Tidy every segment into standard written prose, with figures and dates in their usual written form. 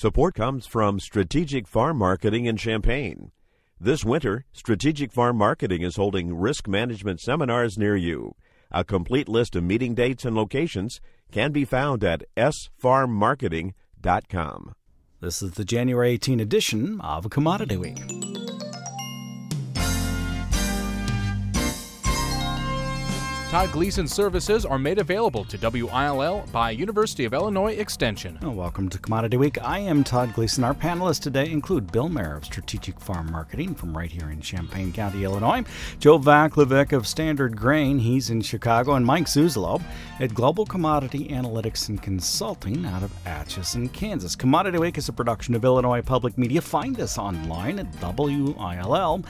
Support comes from Strategic Farm Marketing in Champaign. This winter, Strategic Farm Marketing is holding risk management seminars near you. A complete list of meeting dates and locations can be found at sfarmmarketing.com. This is the January 18 edition of Commodity Week. Todd Gleason services are made available to WILL by University of Illinois Extension. Welcome to Commodity Week. I am Todd Gleason. Our panelists today include Bill Mayer of Strategic Farm Marketing from right here in Champaign County, Illinois, Joe Vaclavik of Standard Grain, he's in Chicago, and Mike Zuzolo at Global Commodity Analytics and Consulting out of Atchison, Kansas. Commodity Week is a production of Illinois Public Media. Find us online at willag.org.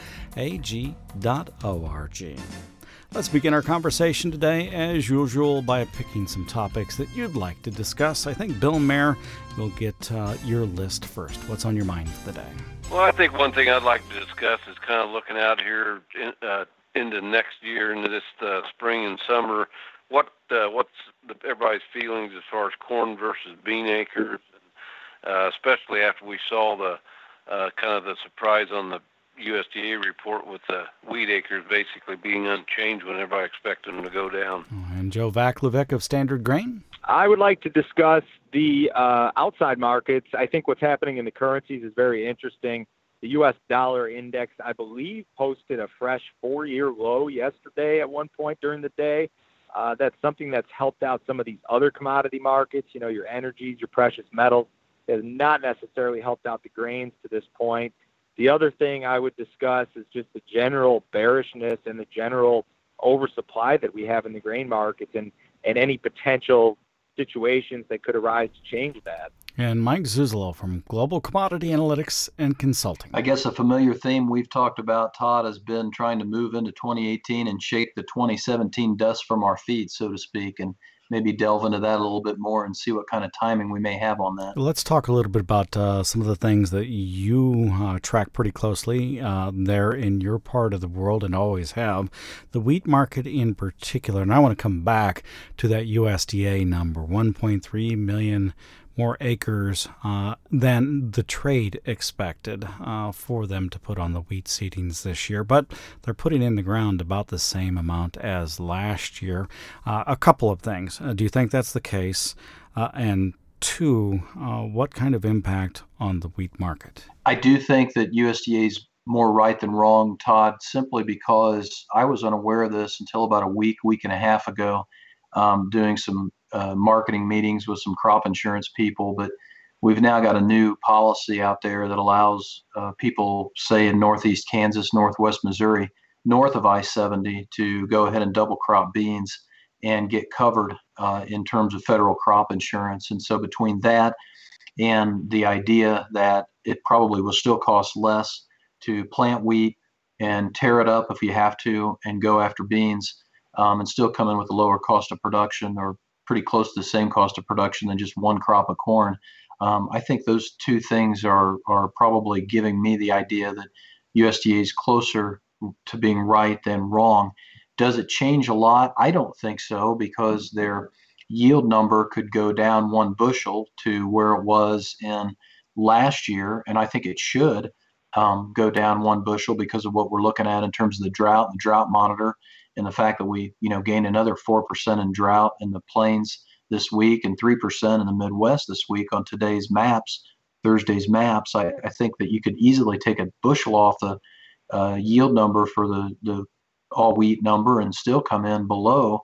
Let's begin our conversation today, as usual, by picking some topics that you'd like to discuss. I think, Bill Mayer, will get your list first. What's on your mind for the day? Well, I think one thing I'd like to discuss is kind of looking out here into next year, into this spring and summer. What's everybody's feelings as far as corn versus bean acres, especially after we saw the kind of the surprise on the USDA report with the wheat acres basically being unchanged when everybody expected them to go down. And Joe Vaclavik of Standard Grain? I would like to discuss the outside markets. I think what's happening in the currencies is very interesting. The U.S. dollar index, I believe, posted a fresh 4-year low yesterday at one point during the day. That's something that's helped out some of these other commodity markets, your energies, your precious metals. It has not necessarily helped out the grains to this point. The other thing I would discuss is just the general bearishness and the general oversupply that we have in the grain markets and any potential situations that could arise to change that. And Mike Zuzolo from Global Commodity Analytics and Consulting. I guess a familiar theme we've talked about, Todd, has been trying to move into 2018 and shake the 2017 dust from our feet, so to speak, and maybe delve into that a little bit more and see what kind of timing we may have on that. Let's talk a little bit about some of the things that you track pretty closely there in your part of the world and always have. The wheat market in particular, and I want to come back to that USDA number, 1.3 million more acres than the trade expected for them to put on the wheat seedings this year. But they're putting in the ground about the same amount as last year. A couple of things. Do you think that's the case? And two, what kind of impact on the wheat market? I do think that USDA is more right than wrong, Todd, simply because I was unaware of this until about a week and a half ago, doing some marketing meetings with some crop insurance people, but we've now got a new policy out there that allows people, say in northeast Kansas, northwest Missouri, north of I-70, to go ahead and double crop beans and get covered in terms of federal crop insurance. And so between that and the idea that it probably will still cost less to plant wheat and tear it up if you have to and go after beans, and still come in with a lower cost of production or pretty close to the same cost of production than just one crop of corn. I think those two things are probably giving me the idea that USDA is closer to being right than wrong. Does it change a lot? I don't think so, because their yield number could go down 1 bushel to where it was in last year, and I think it should go down 1 bushel because of what we're looking at in terms of the drought monitor, and the fact that we, gained another 4% in drought in the plains this week and 3% in the Midwest this week on today's maps, Thursday's maps. I think that you could easily take a bushel off the yield number for the all wheat number and still come in below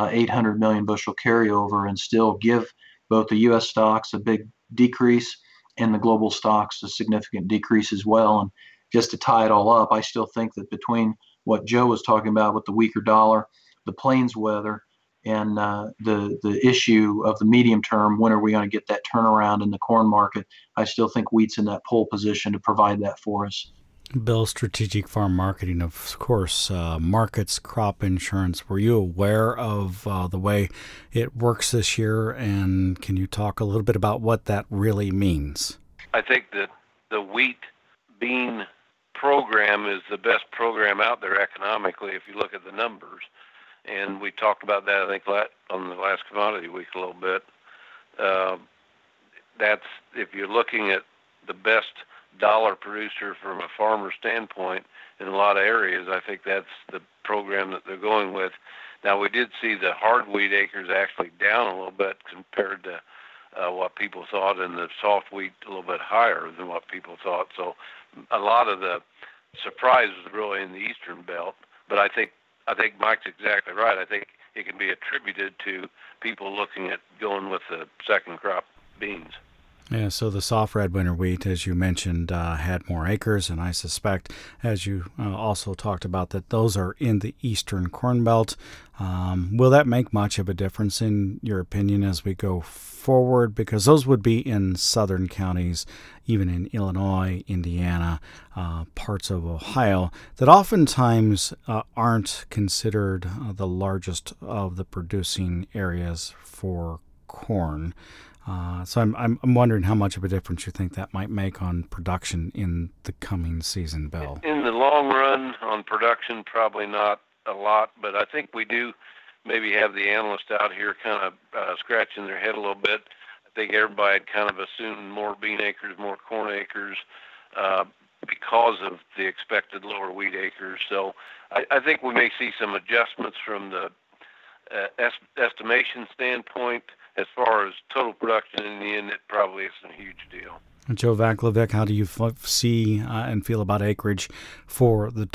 800 million bushel carryover and still give both the U.S. stocks a big decrease and the global stocks a significant decrease as well. And just to tie it all up, I still think that between what Joe was talking about with the weaker dollar, the plains weather, and the issue of the medium term, when are we going to get that turnaround in the corn market, I still think wheat's in that pole position to provide that for us. Bill, Strategic Farm Marketing, of course, markets crop insurance. Were you aware of the way it works this year, and can you talk a little bit about what that really means? I think that the wheat bean program is the best program out there economically if you look at the numbers. And we talked about that, I think, on the last Commodity Week a little bit. that's, if you're looking at the best dollar producer from a farmer standpoint in a lot of areas, I think that's the program that they're going with. Now, we did see the hard wheat acres actually down a little bit compared to what people thought, and the soft wheat a little bit higher than what people thought. So a lot of the surprise was really in the eastern belt. But I think Mike's exactly right. I think it can be attributed to people looking at going with the second crop beans. Yeah, so the soft red winter wheat, as you mentioned, had more acres, and I suspect, as you also talked about, that those are in the eastern corn belt. Will that make much of a difference, in your opinion, as we go forward? Because those would be in southern counties, even in Illinois, Indiana, parts of Ohio, that oftentimes aren't considered the largest of the producing areas for corn. So I'm wondering how much of a difference you think that might make on production in the coming season, Bill. In the long run, on production, probably not a lot, but I think we do maybe have the analysts out here kind of scratching their head a little bit. I think everybody had kind of assumed more bean acres, more corn acres, because of the expected lower wheat acres. So I think we may see some adjustments from the estimation standpoint. As far as total production in the end, it probably isn't a huge deal. Joe Vaclavic, how do you see and feel about acreage for the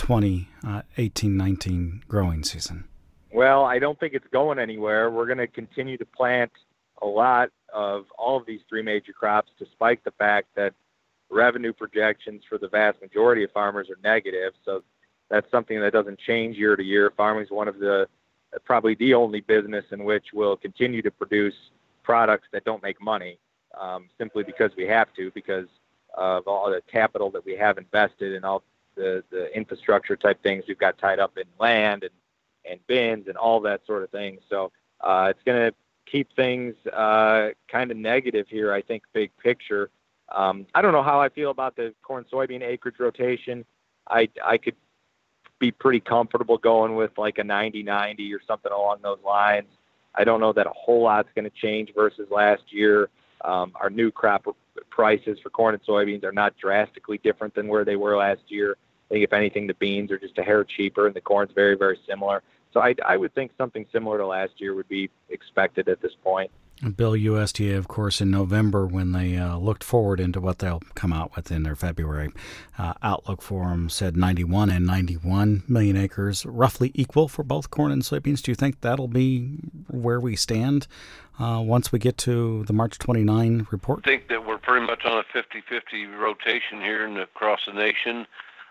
2018-19 growing season? Well, I don't think it's going anywhere. We're going to continue to plant a lot of all of these three major crops, despite the fact that revenue projections for the vast majority of farmers are negative. So that's something that doesn't change year to year. Farming is one of the probably the only business in which we'll continue to produce products that don't make money, simply because we have to, because of all the capital that we have invested in all the infrastructure type things we've got tied up in land and bins and all that sort of thing. So it's going to keep things kind of negative here, I think, big picture. I don't know how I feel about the corn soybean acreage rotation. I could be pretty comfortable going with like a 90-90 or something along those lines. I don't know that a whole lot's going to change versus last year. Our new crop prices for corn and soybeans are not drastically different than where they were last year. I think if anything, the beans are just a hair cheaper and the corn's very, very similar. So I would think something similar to last year would be expected at this point. Bill, USDA, of course, in November, when they looked forward into what they'll come out with in their February outlook for them, said 91 and 91 million acres, roughly equal for both corn and soybeans. Do you think that'll be where we stand once we get to the March 29 report? I think that we're pretty much on a 50-50 rotation here across the nation.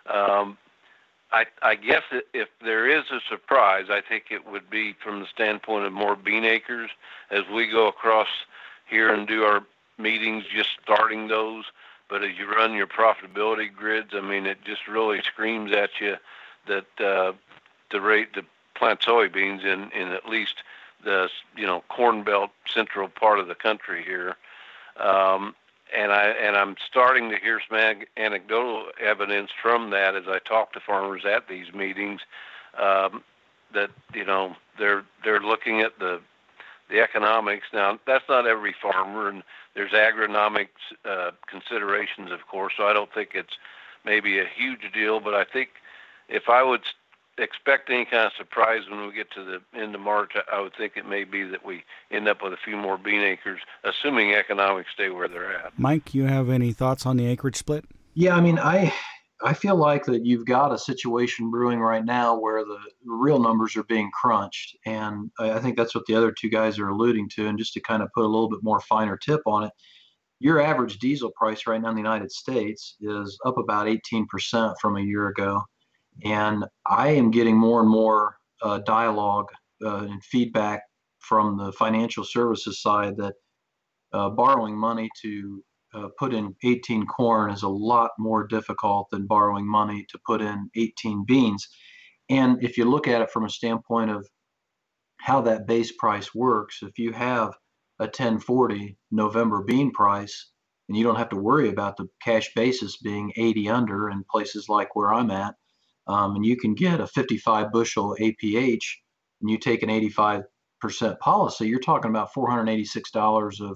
I guess if there is a surprise, I think it would be from the standpoint of more bean acres as we go across here and do our meetings, just starting those. But as you run your profitability grids, I mean, it just really screams at you that the rate to plant soybeans in at least the corn belt central part of the country here. And I'm starting to hear some anecdotal evidence from that as I talk to farmers at these meetings, that they're looking at the economics. Now that's not every farmer, and there's agronomic considerations, of course. So I don't think it's maybe a huge deal, but I think if I would expect any kind of surprise when we get to the end of March, I would think it may be that we end up with a few more bean acres, assuming economics stay where they're at. Mike, you have any thoughts on the acreage split? Yeah, I mean, I feel like that you've got a situation brewing right now where the real numbers are being crunched, and I think that's what the other two guys are alluding to. And just to kind of put a little bit more finer tip on it, your average diesel price right now in the United States is up about 18% from a year ago. And I am getting more and more dialogue and feedback from the financial services side that borrowing money to put in 18 corn is a lot more difficult than borrowing money to put in 18 beans. And if you look at it from a standpoint of how that base price works, if you have a 1040 November bean price, and you don't have to worry about the cash basis being 80 under in places like where I'm at, and you can get a 55 bushel APH, and you take an 85% policy, you're talking about $486 of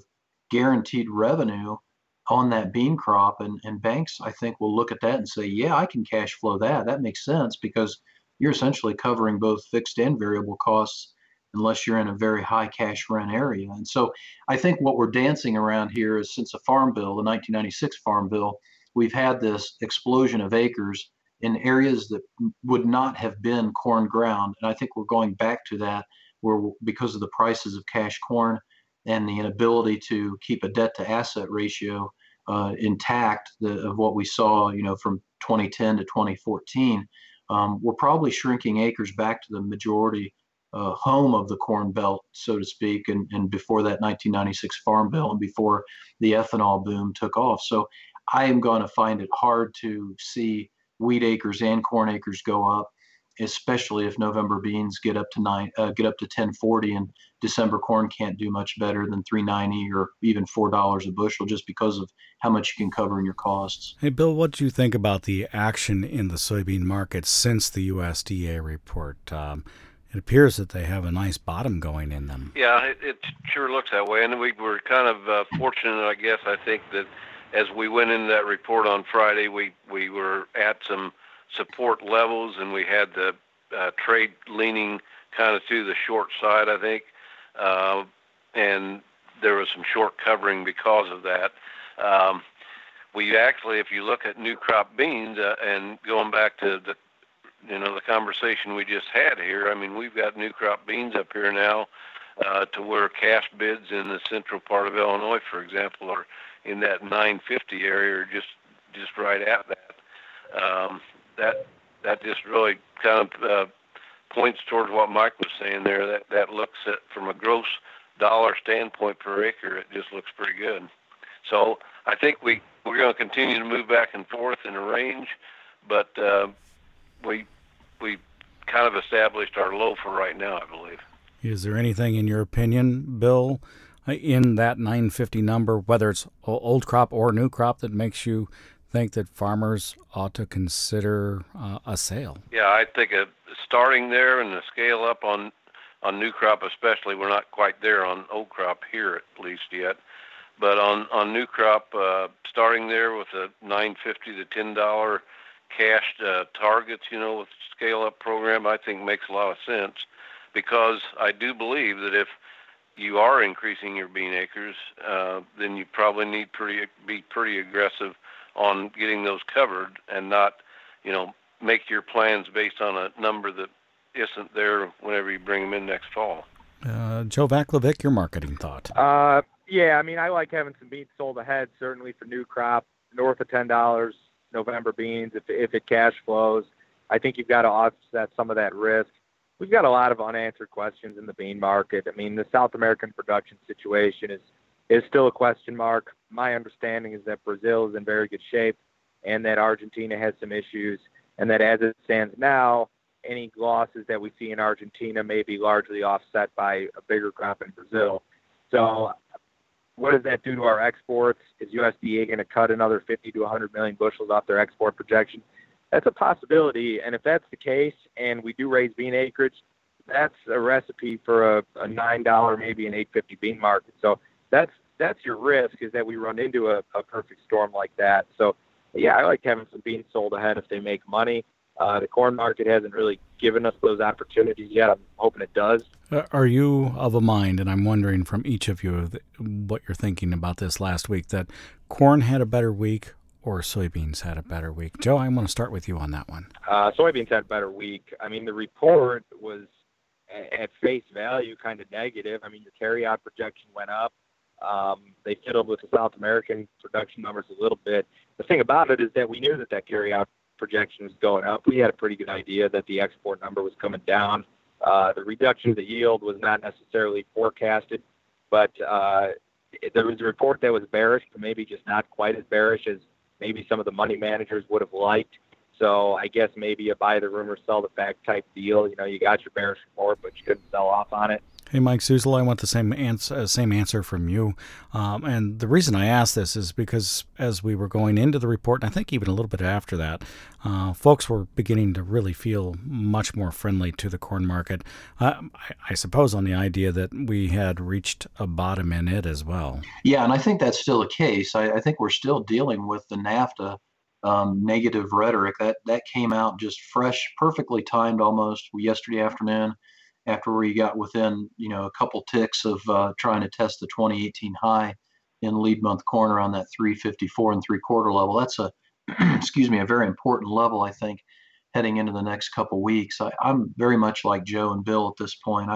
guaranteed revenue on that bean crop. And banks, I think, will look at that and say, yeah, I can cash flow that. That makes sense because you're essentially covering both fixed and variable costs unless you're in a very high cash rent area. And so I think what we're dancing around here is since the Farm Bill, the 1996 Farm Bill, we've had this explosion of acres in areas that would not have been corn ground. And I think we're going back to that where because of the prices of cash corn and the inability to keep a debt to asset ratio intact of what we saw, from 2010 to 2014, we're probably shrinking acres back to the majority home of the Corn Belt, so to speak, and before that 1996 Farm Bill and before the ethanol boom took off. So I am going to find it hard to see wheat acres and corn acres go up, especially if November beans get up to 1040 and December corn can't do much better than $3.90 or even $4 a bushel just because of how much you can cover in your costs. Hey, Bill, what do you think about the action in the soybean market since the USDA report? It appears that they have a nice bottom going in them. Yeah, it sure looks that way. And we were kind of fortunate, I guess. I think that as we went into that report on Friday, we were at some support levels, and we had the trade leaning kind of to the short side, I think. And there was some short covering because of that. We actually, if you look at new crop beans and going back to the conversation we just had here, I mean, we've got new crop beans up here now to where cash bids in the central part of Illinois, for example, are in that 950 area, or just right at that. That just really kind of points towards what Mike was saying there. That looks at, from a gross dollar standpoint per acre, it just looks pretty good. So I think we're going to continue to move back and forth in a range, but we kind of established our low for right now, I believe. Is there anything, in your opinion, Bill, in that 950 number, whether it's old crop or new crop, that makes you think that farmers ought to consider a sale? Yeah, I think starting there and the scale up on new crop especially, we're not quite there on old crop here at least yet, but on new crop, starting there with a $9.50 to $10 cash targets, with scale up program, I think makes a lot of sense, because I do believe that if you are increasing your bean acres, then you probably need be pretty aggressive on getting those covered and not, make your plans based on a number that isn't there whenever you bring them in next fall. Joe Vaclavic, your marketing thought. Yeah, I mean, I like having some beans sold ahead, certainly for new crop, north of $10 November beans, if it cash flows. I think you've got to offset some of that risk. We've got a lot of unanswered questions in the bean market. I mean, the South American production situation is still a question mark. My understanding is that Brazil is in very good shape and that Argentina has some issues, and that as it stands now, any losses that we see in Argentina may be largely offset by a bigger crop in Brazil. So what does that do to our exports? Is USDA going to cut another 50 to 100 million bushels off their export projection? That's a possibility, and if that's the case and we do raise bean acreage, that's a recipe for a $9, maybe an $8.50 bean market. So that's your risk, is that we run into a perfect storm like that. So, yeah, I like having some beans sold ahead if they make money. The corn market hasn't really given us those opportunities yet. I'm hoping it does. Are you of a mind, and I'm wondering from each of you what you're thinking about this last week, that corn had a better week or soybeans had a better week? Joe, I want to start with you on that one. Soybeans had a better week. I mean, the report was at face value kind of negative. I mean, your carryout projection went up. They fiddled with the South American production numbers a little bit. The thing about it is that we knew that carryout projection was going up. We had a pretty good idea that the export number was coming down. The reduction of the yield was not necessarily forecasted, but there was a report that was bearish, but maybe just not quite as bearish as maybe some of the money managers would have liked. So I guess maybe a buy the rumor, sell the fact type deal. You got your bearish report, but you couldn't sell off on it. Hey, Mike Suzel, I want the same answer from you. And the reason I asked this is because as we were going into the report, and I think even a little bit after that, folks were beginning to really feel much more friendly to the corn market. I suppose on the idea that we had reached a bottom in it as well. Yeah, and I think that's still the case. I think we're still dealing with the NAFTA negative rhetoric that came out just fresh, perfectly timed almost yesterday afternoon, after we got within a couple ticks of trying to test the 2018 high in lead month corn around that 354 and 3/4 level. That's a excuse me, a very important level, I think, heading into the next couple weeks. I'm very much like Joe and Bill at this point.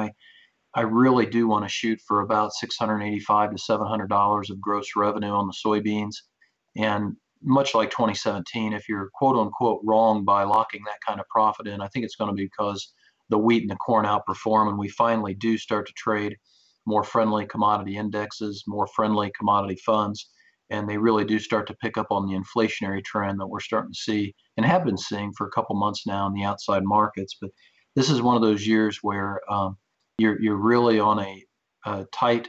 I really do want to shoot for about $685 to $700 of gross revenue on the soybeans. And much like 2017, if you're quote unquote wrong by locking that kind of profit in, I think it's going to be because the wheat and the corn outperform and we finally do start to trade more friendly commodity indexes, more friendly commodity funds, and they really do start to pick up on the inflationary trend that we're starting to see and have been seeing for a couple months now in the outside markets. But this is one of those years where you're really on a tight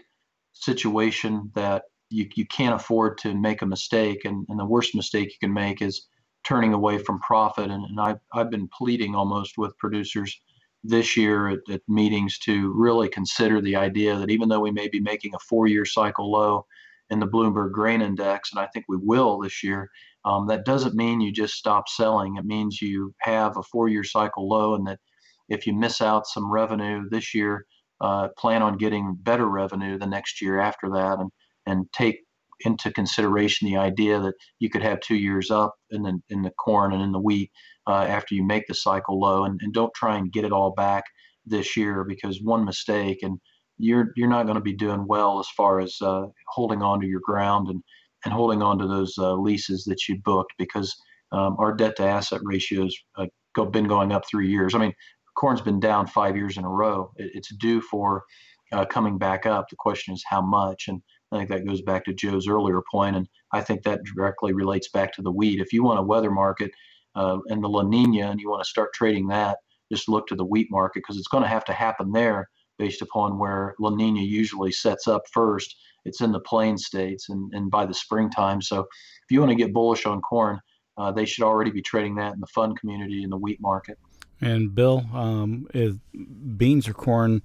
situation that you can't afford to make a mistake, and the worst mistake you can make is turning away from profit. And I've been pleading almost with producers this year at meetings to really consider the idea that even though we may be making a 4-year cycle low in the Bloomberg Grain Index, and I think we will this year, that doesn't mean you just stop selling. It means you have a 4-year cycle low, and that if you miss out some revenue this year, plan on getting better revenue the next year after that, and take into consideration the idea that you could have 2 years up in the corn and in the wheat after you make the cycle low, and don't try and get it all back this year, because one mistake and you're not going to be doing well as far as holding on to your ground and holding on to those leases that you booked, because our debt to asset ratios been going up 3 years. I mean, corn's been down 5 years in a row. It's due for coming back up. The question is how much, and I think that goes back to Joe's earlier point, and I think that directly relates back to the wheat. If you want a weather market and the La Nina, and you want to start trading that, just look to the wheat market, because it's going to have to happen there based upon where La Nina usually sets up first. It's in the plain states and by the springtime. So if you want to get bullish on corn, they should already be trading that in the fund community in the wheat market. And Bill, is beans or corn,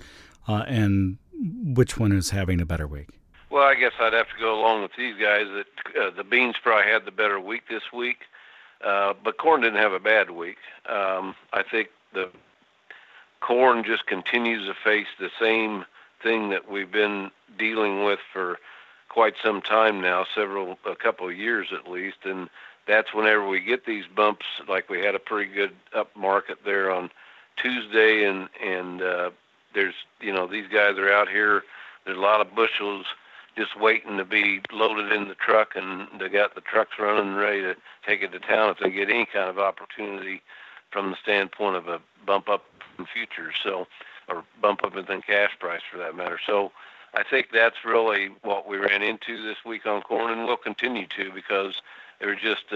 and which one is having a better week? Well, I guess I'd have to go along with these guys that the beans probably had the better week this week, but corn didn't have a bad week. I think the corn just continues to face the same thing that we've been dealing with for quite some time now, a couple of years at least, and that's whenever we get these bumps, like we had a pretty good up market there on Tuesday, and there's, these guys are out here, there's a lot of bushels just waiting to be loaded in the truck, and they got the trucks running and ready to take it to town if they get any kind of opportunity from the standpoint of a bump up in futures, or bump up in the cash price for that matter. So I think that's really what we ran into this week on corn, and we'll continue to, because there's just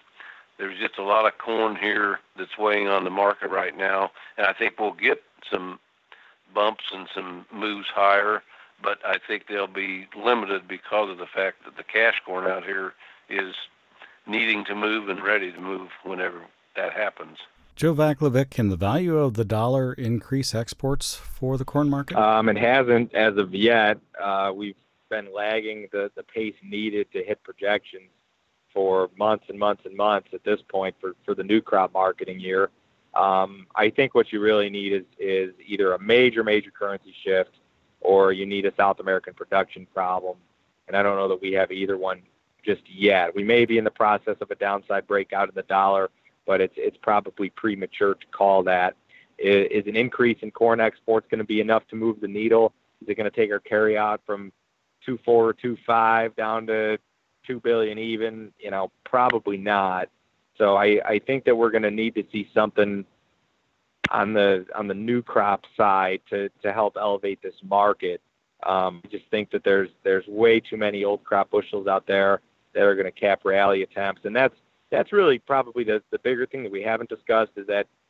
a lot of corn here that's weighing on the market right now, and I think we'll get some bumps and some moves higher, but I think they'll be limited because of the fact that the cash corn out here is needing to move and ready to move whenever that happens. Joe Vaclavic, can the value of the dollar increase exports for the corn market? It hasn't as of yet. We've been lagging the pace needed to hit projections for months and months and months at this point for the new crop marketing year. I think what you really need is either a major currency shift, or you need a South American production problem. And I don't know that we have either one just yet. We may be in the process of a downside breakout in the dollar, but it's probably premature to call that. Is an increase in corn exports going to be enough to move the needle? Is it going to take our carryout from 2.4 or 2.5 down to 2 billion even? Probably not. So I think that we're going to need to see something on the new crop side to help elevate this market. I just think that there's way too many old crop bushels out there that are going to cap rally attempts, and that's really probably the bigger thing that we haven't discussed, is that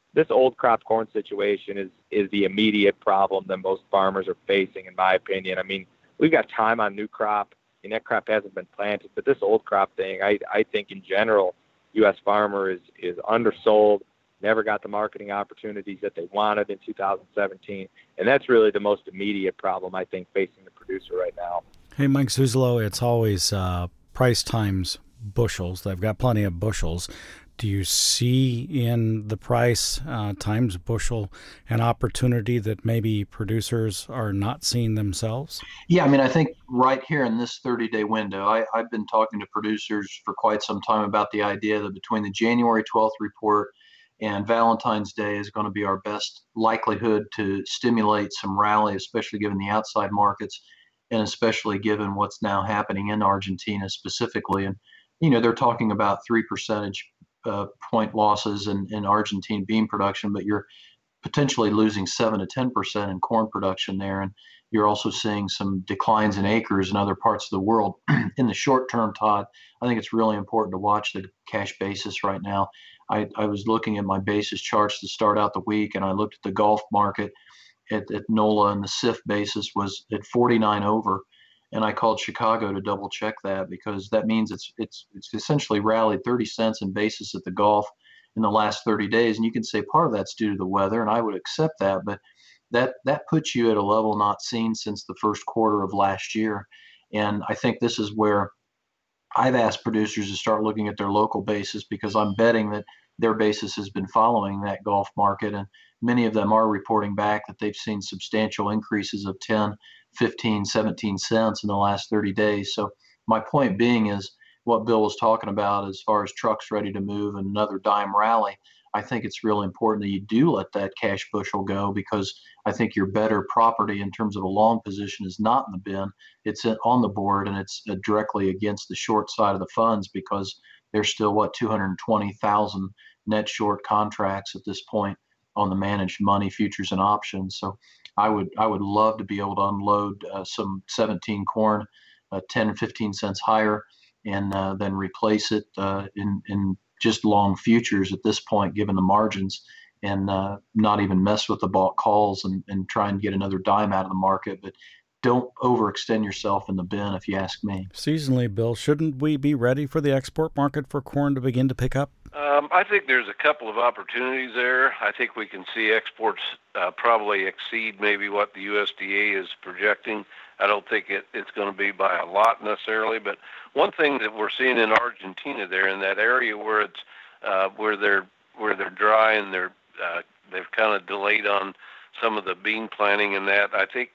this old crop corn situation is the immediate problem that most farmers are facing, in my opinion. I mean, we've got time on new crop, and that crop hasn't been planted. But this old crop thing, I think in general, U.S. farmer is undersold, never got the marketing opportunities that they wanted in 2017. And that's really the most immediate problem, I think, facing the producer right now. Hey, Mike Zuzolo, it's always price times bushels. They've got plenty of bushels. Do you see in the price times bushel an opportunity that maybe producers are not seeing themselves? Yeah, I mean, I think right here in this 30-day window, I've been talking to producers for quite some time about the idea that between the January 12th report and Valentine's Day is going to be our best likelihood to stimulate some rally, especially given the outside markets and especially given what's now happening in Argentina specifically. And, they're talking about 3 percentage point losses in Argentine bean production, but you're potentially losing 7 to 10% in corn production there. And you're also seeing some declines in acres in other parts of the world. In the short term, Todd, I think it's really important to watch the cash basis right now. I was looking at my basis charts to start out the week, and I looked at the Gulf market at NOLA, and the CIF basis was at 49 over. And I called Chicago to double check that, because that means it's essentially rallied 30 cents in basis at the Gulf in the last 30 days. And you can say part of that's due to the weather, and I would accept that, but that puts you at a level not seen since the first quarter of last year. And I think this is where I've asked producers to start looking at their local basis, because I'm betting that their basis has been following that Gulf market. And many of them are reporting back that they've seen substantial increases of 10, 15, 17 cents in the last 30 days. So my point being is what Bill was talking about as far as trucks ready to move and another dime rally. I think it's really important that you do let that cash bushel go, because I think your better property in terms of a long position is not in the bin. It's on the board, and it's directly against the short side of the funds, because there's still, 220,000 net short contracts at this point on the managed money futures and options. So I would love to be able to unload some 17 corn 10 or 15 cents higher, and then replace it in just long futures at this point, given the margins, and not even mess with the bought calls and try and get another dime out of the market. But don't overextend yourself in the bin, if you ask me. Seasonally, Bill, shouldn't we be ready for the export market for corn to begin to pick up? I think there's a couple of opportunities there. I think we can see exports probably exceed maybe what the USDA is projecting. I don't think it's going to be by a lot necessarily, but one thing that we're seeing in Argentina there, in that area where it's where they're dry and they've kind of delayed on some of the bean planting and that. I think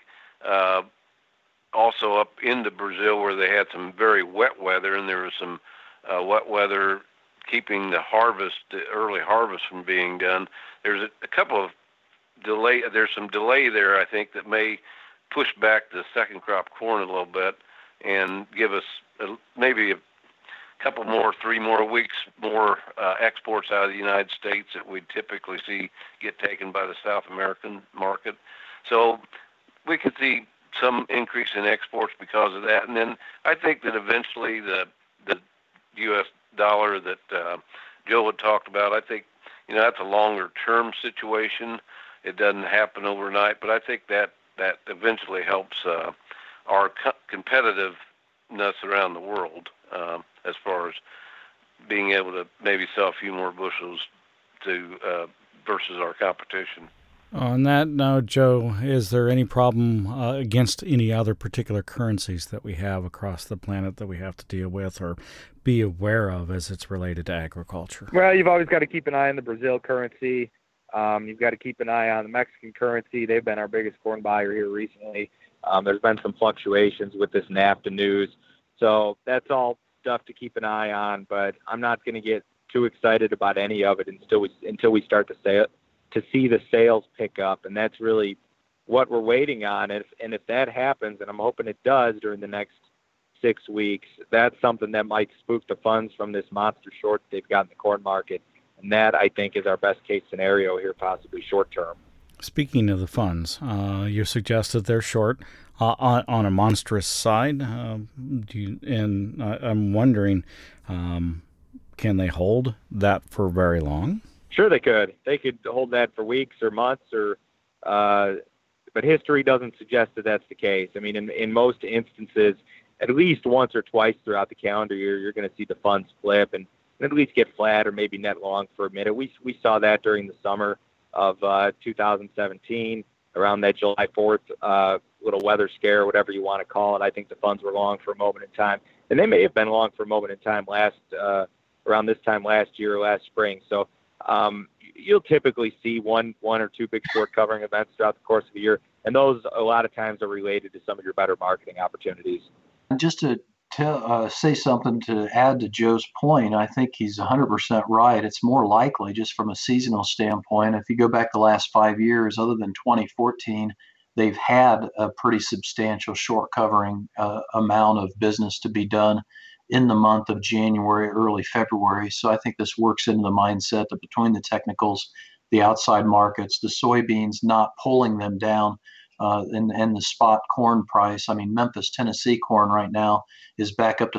also up into Brazil where they had some very wet weather, and there was some wet weather keeping the early harvest from being done. There's a couple of delay. There's some delay there, I think, that may push back the second crop corn a little bit and give us maybe a couple more, 3 more weeks more exports out of the United States that we'd typically see get taken by the South American market. So we could see some increase in exports because of that. And then I think that eventually the U.S. dollar that Joe had talked about, I think, that's a longer term situation. It doesn't happen overnight, but I think that eventually helps our competitiveness around the world as far as being able to maybe sell a few more bushels versus our competition. On that note, Joe, is there any problem against any other particular currencies that we have across the planet that we have to deal with or be aware of as it's related to agriculture? Well, you've always got to keep an eye on the Brazil currency. You've got to keep an eye on the Mexican currency. They've been our biggest corn buyer here recently. There's been some fluctuations with this NAFTA news. So that's all stuff to keep an eye on, but I'm not going to get too excited about any of it until we start to see the sales pick up. And that's really what we're waiting on. And if that happens, and I'm hoping it does during the next 6 weeks, that's something that might spook the funds from this monster short they've got in the corn market. And that, I think, is our best case scenario here, possibly short term. Speaking of the funds, you suggested they're short on a monstrous side. I'm wondering, can they hold that for very long? Sure, they could. They could hold that for weeks or months, but history doesn't suggest that that's the case. I mean, in most instances, at least once or twice throughout the calendar year, you're going to see the funds flip and at least get flat or maybe net long for a minute. We saw that during the summer of 2017, around that July 4th little weather scare, whatever you want to call it. I think the funds were long for a moment in time, and they may have been long for a moment in time around this time last year or last spring. So you'll typically see one or two big short covering events throughout the course of the year, and those a lot of times are related to some of your better marketing opportunities. And just to say something to add to Joe's point, I think he's 100% right. It's more likely just from a seasonal standpoint. If you go back the last 5 years, other than 2014, they've had a pretty substantial short covering amount of business to be done in the month of January, early February. So I think this works into the mindset that between the technicals, the outside markets, the soybeans not pulling them down, and the spot corn price. I mean, Memphis, Tennessee corn right now is back up to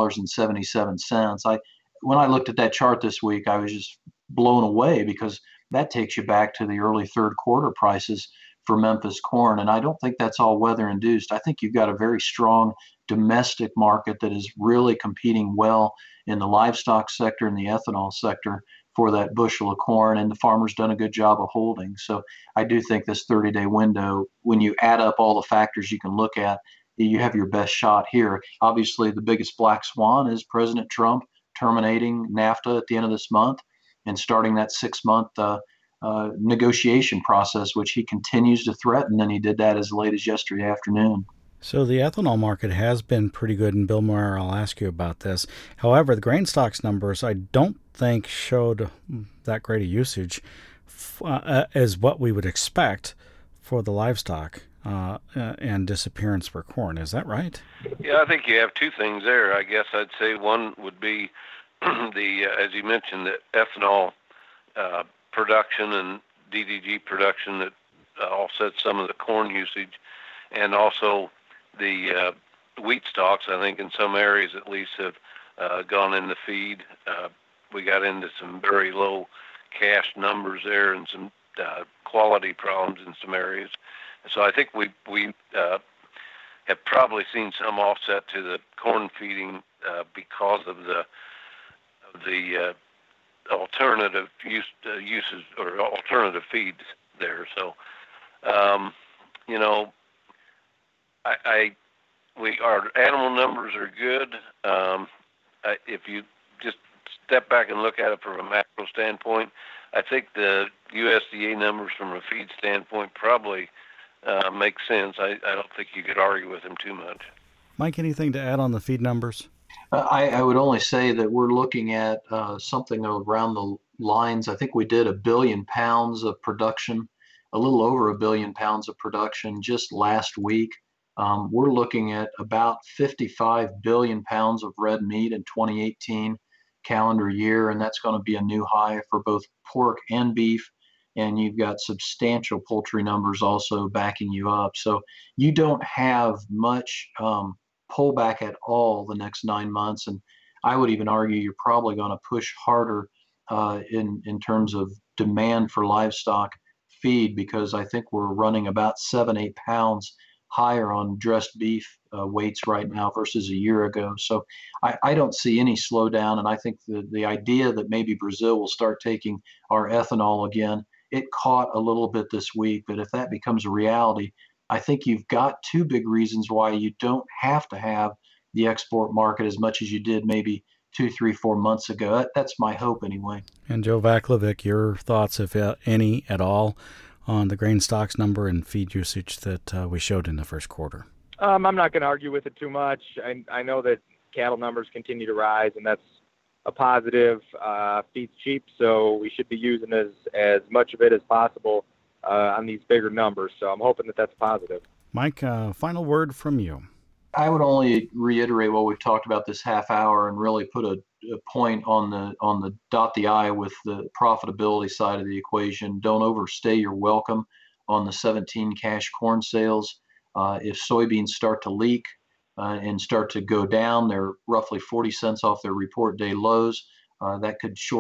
$3.77. When I looked at that chart this week, I was just blown away because that takes you back to the early third quarter prices for Memphis corn. And I don't think that's all weather induced. I think you've got a very strong domestic market that is really competing well in the livestock sector and the ethanol sector for that bushel of corn, and the farmer's done a good job of holding. So I do think this 30-day window, when you add up all the factors you can look at, you have your best shot here. Obviously, the biggest black swan is President Trump terminating NAFTA at the end of this month and starting that 6-month negotiation process, which he continues to threaten, and he did that as late as yesterday afternoon. So the ethanol market has been pretty good, and Bill Moyer, I'll ask you about this. However, the grain stocks numbers I don't think showed that great a usage as what we would expect for the livestock and disappearance for corn. Is that right? Yeah, I think you have two things there. I guess I'd say one would be as you mentioned, the ethanol production and DDG production that offsets some of the corn usage, and also the wheat stocks, I think in some areas at least, have gone into feed. We got into some very low cash numbers there and some quality problems in some areas. So I think we have probably seen some offset to the corn feeding because of the alternative uses or alternative feeds there. So our animal numbers are good. If you just step back and look at it from a macro standpoint, I think the USDA numbers from a feed standpoint probably make sense. I don't think you could argue with them too much. Mike, anything to add on the feed numbers? I would only say that we're looking at something around the lines. I think we did 1 billion pounds of production, a little over 1 billion pounds of production just last week. We're looking at about 55 billion pounds of red meat in 2018 calendar year, and that's going to be a new high for both pork and beef. And you've got substantial poultry numbers also backing you up. So you don't have much pullback at all the next 9 months. And I would even argue you're probably going to push harder in terms of demand for livestock feed, because I think we're running about 7-8 pounds higher on dressed beef weights right now versus a year ago. So I don't see any slowdown. And I think the idea that maybe Brazil will start taking our ethanol again, it caught a little bit this week. But if that becomes a reality, I think you've got two big reasons why you don't have to have the export market as much as you did maybe 2, 3, 4 months ago. That's my hope anyway. And Joe Vaclavic, your thoughts, if any at all, on the grain stocks number and feed usage that we showed in the first quarter? I'm not going to argue with it too much. I know that cattle numbers continue to rise, and that's a positive. Feed's cheap, so we should be using as much of it as possible on these bigger numbers. So I'm hoping that that's positive. Mike, final word from you. I would only reiterate what we've talked about this half hour and really put a point on the dot the I with the profitability side of the equation. Don't overstay your welcome on the 17 cash corn sales. If soybeans start to leak and start to go down, they're roughly 40 cents off their report day lows. That could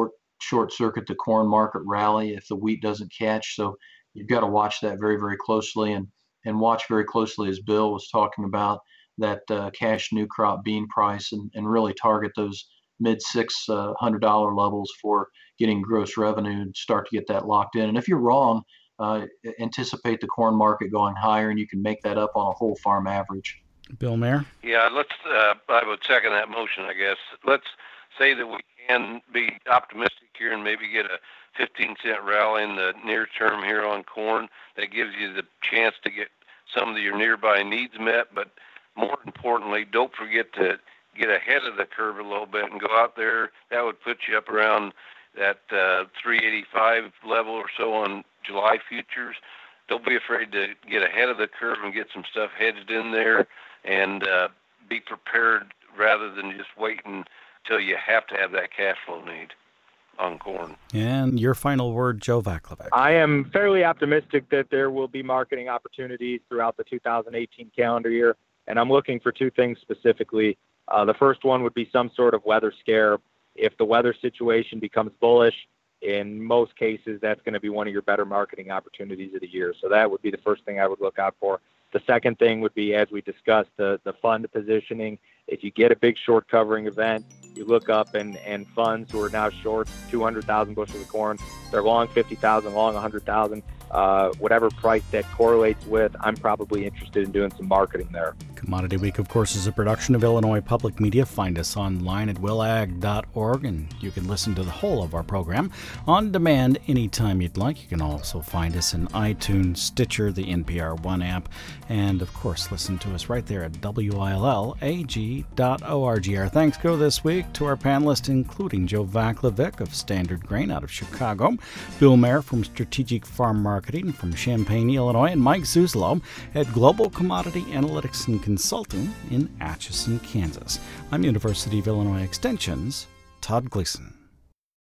short circuit the corn market rally if the wheat doesn't catch. So you've got to watch that very, very closely, and watch very closely, as Bill was talking about, that cash new crop bean price, and really target those mid $600 levels for getting gross revenue and start to get that locked in. And if you're wrong, anticipate the corn market going higher, and you can make that up on a whole farm average. Bill Mayer? Yeah, I would second that motion, I guess. Let's say that we can be optimistic here and maybe get a 15-cent rally in the near term here on corn. That gives you the chance to get some of your nearby needs met, but more importantly, don't forget to get ahead of the curve a little bit and go out there. That would put you up around that 385 level or so on July futures. Don't be afraid to get ahead of the curve and get some stuff hedged in there, and be prepared rather than just waiting until you have to have that cash flow need on corn. And your final word, Joe Vaclavik. I am fairly optimistic that there will be marketing opportunities throughout the 2018 calendar year, and I'm looking for two things specifically. The first one would be some sort of weather scare. If the weather situation becomes bullish, in most cases, that's going to be one of your better marketing opportunities of the year. So that would be the first thing I would look out for. The second thing would be, as we discussed, the fund positioning. If you get a big short covering event, you look up and funds who are now short 200,000 bushels of corn, they're long 50,000, long 100,000. Whatever price that correlates with, I'm probably interested in doing some marketing there. Commodity Week, of course, is a production of Illinois Public Media. Find us online at willag.org, and you can listen to the whole of our program on demand anytime you'd like. You can also find us in iTunes, Stitcher, the NPR One app, and, of course, listen to us right there at willag.org. Our thanks go this week to our panelists, including Joe Vaclavik of Standard Grain out of Chicago, Bill Mayer from Strategic Farm Marketing from Champaign, Illinois, and Mike Zuzolo at Global Commodity Analytics and Consulting in Atchison, Kansas. I'm University of Illinois Extension's Todd Gleason.